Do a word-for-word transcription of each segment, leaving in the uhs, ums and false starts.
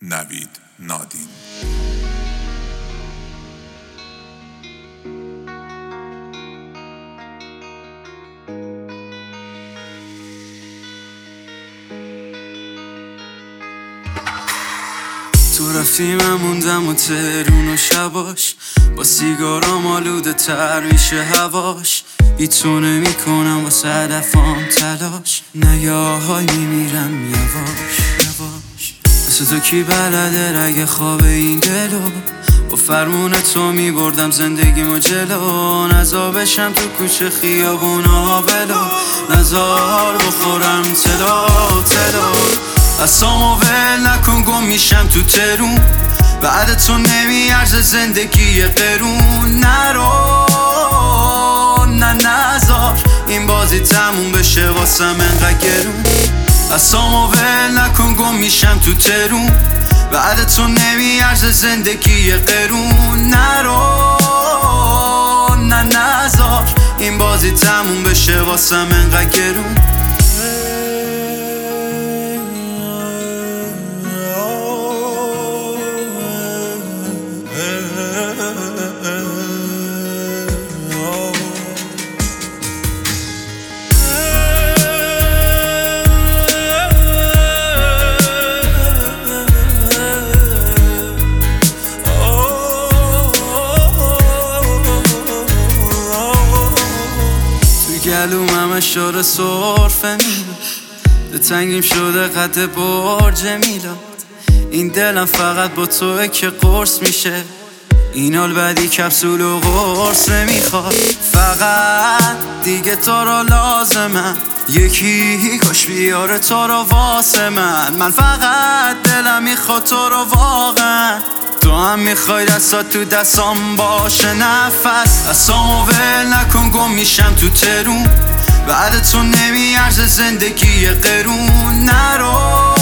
نوید نادین. تو رفتی من موندم و ترون و شباش با سیگارام آلوده تر میشه هواش بی تو نمی کنم واسه هدفام تلاش نه یاهای میمیرم یواش یواش مثل تو کی بلده رگ خواب این دلو با فرمون تو می بردم زندگیمو جلو نزابشم تو کوچه خیابون آبلو نزار بخورم تلا تلا اصامو ول نکن گم میشم تو ترون بعد تو نمیارزه زندگی قرون نرو نه نزار این بازی تموم بشه واسم انقدر گرون اصامو ول نکن گم میشم تو ترون بعد تو نمیارزه زندگی قرون نرو نه نزار این بازی تموم بشه واسم انقدر گرون گلوم همش داره سرفه میلاد ده تنگیم شده قد برج میلاد این دلم فقط با توه که قرص میشه این حال بعدی کپسول و قرص نمیخواد فقط دیگه تو را لازمم یکی کاش بیاره تو را واسه من من فقط دلم میخواد تو را واقعا تو هم میخوای دستات تو دستام باشه نفس دستامو ول نکن گم میشم تو ترون بعد تو نمیارزه زندگی قرون نرو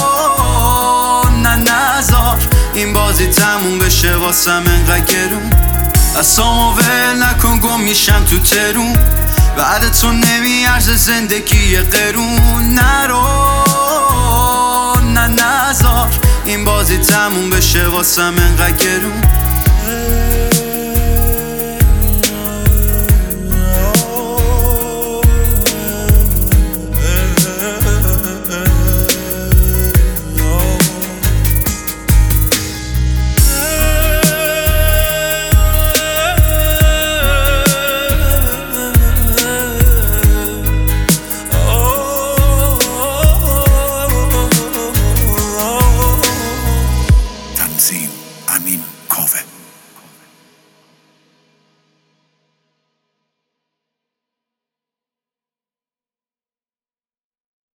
نه نزار این بازی تموم بشه واسم انقدر گرون دستامو ول نکن گم میشم تو ترون بعد تو نمیارزه زندگی قرون نرو نه نزار این بازی تموم بشه واسم انقدر گرون امین کاوه.